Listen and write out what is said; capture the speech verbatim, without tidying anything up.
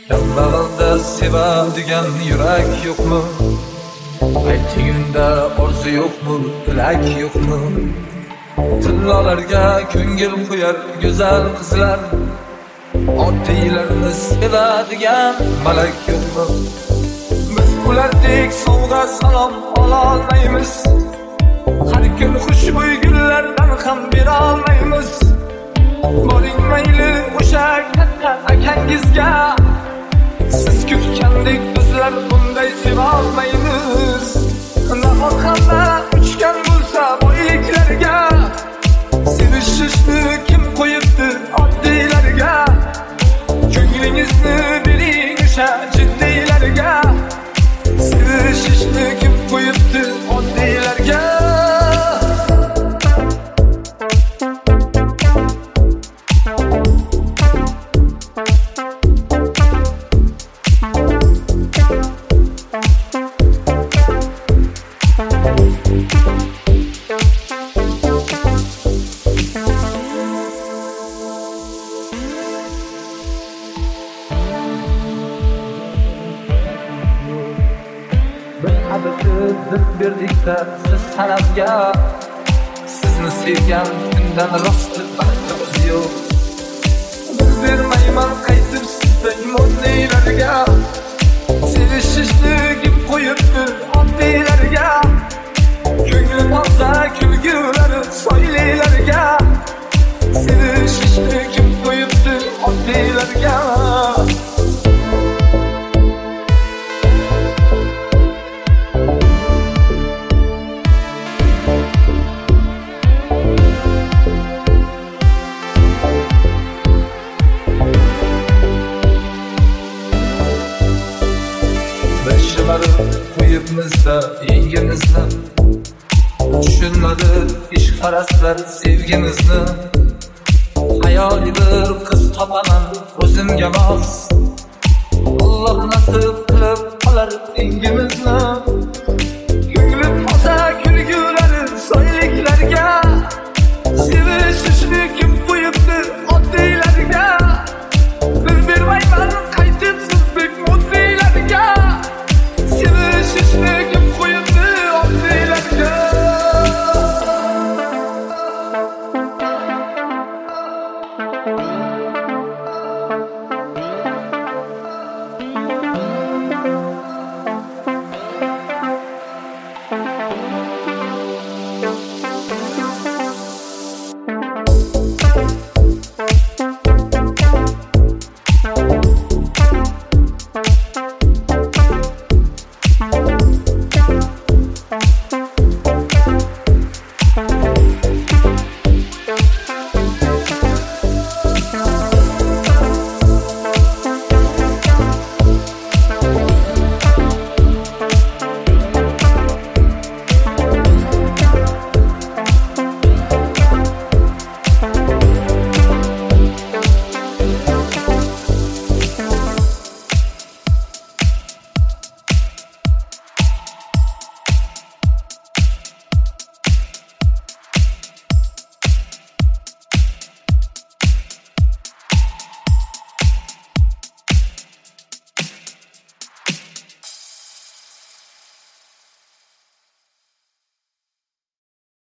Kambag'alda sevadigan yurak yo'qmi? Aytingunda orzu yo'qmi, tilak yo'qmi? Tillolarga ko'ngil qo'yar go'zal qizlar, oddiylarni sevadigan malak yo'qmi? Biz ulardek sovg'a salom ololmaymiz, har kun xushbo'y gullardan ham bera olmaymiz. Boring mayli o'sha katta akangizga, siz kutgandek bizlar bunday seva olmaymiz. Nahot hamma uchgan bo'lsa boyliklarga, sevishishni kim qo'yibdi oddiylarga? Ko'nglingizni bering o'sha jiddiylarga, sevishishni kim qo'yibdi oddiylarga? Biz birlikda siz sanamga, sizni sevgan kundan rost baxtimiz yo'q. Biz bermayman qaytib sizdan imonlilarga, sevishishni kim qo'yibdi oddiylarga? Ko'ngli toza kulgulari soylilarga, sevishishni kim qo'yibdi oddiylarga? Qo'yibmizda yengimizni, tushunmadi ishqparastlar sevgimizni. Hayoli bir qiz topaman o'zimga mos,